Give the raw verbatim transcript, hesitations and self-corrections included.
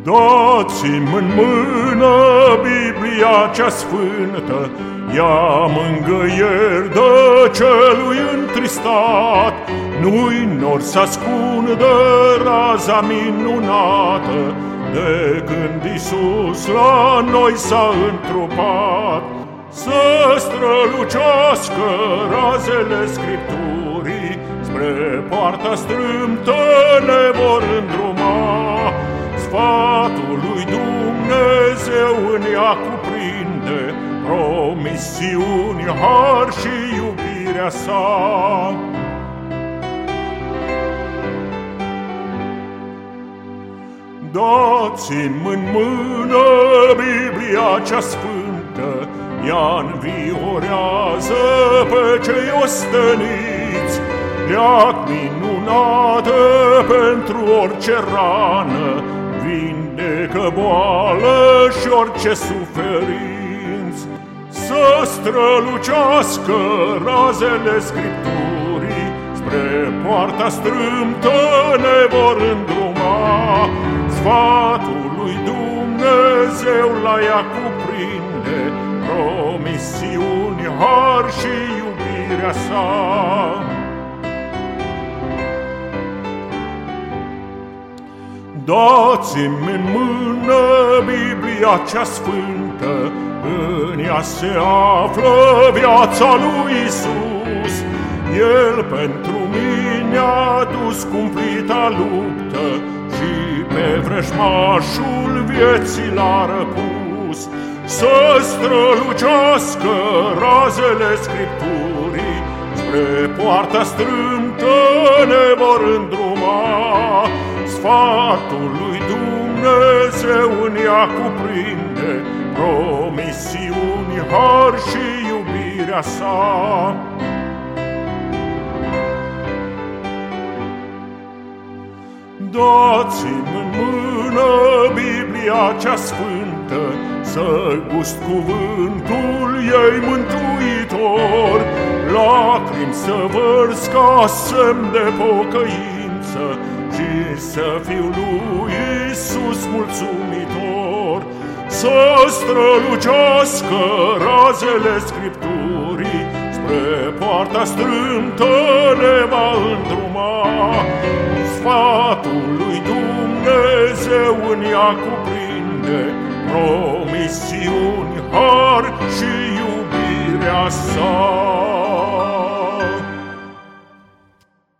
Dați-mi în mână Biblia cea sfântă, ea mângâieri dă celui întristat. Nu-i nor să ascundă raza minunată, de când Iisus la noi s-a întrupat. Să strălucească razele Scripturii, spre poarta strâmtă ne vor îndruma. Sfatul lui Dumnezeu în ea cuprinde promisiuni, har și iubirea sa. Dați-mi în mână Biblia cea sfântă, ea înviorează pe cei osteniți, leac minunată pentru orice rană, vindecă boală și orice suferință. Să strălucească razele Scripturii, spre poarta strâmtă ne vor îndruma. Sfatul lui Dumnezeu la ea cuprinde promisiuni, har și iubirea sa. Dați-mi în mână Biblia cea sfântă, în ea se află viața lui Iisus. El pentru mine a dus cumplita luptă și pe vrăjmașul vieții l-a răpus. Să strălucească razele Scripturii, spre poarta strâmtă ne vor îndruma. Sfatul lui Dumnezeu în ea cuprinde promisiuni, har și iubirea sa. Dați-mi în mână Biblia cea sfântă, să gust cuvântul ei mântuitor, lacrimi să vărs ca semn de pocăință și să fiu lui Iisus mulțumitor. Să strălucească razele Scripturii, spre poarta strâmtă ne va îndruma. Sfatul lui Dumnezeu în ea cuprinde promisiuni, har și iubirea sa.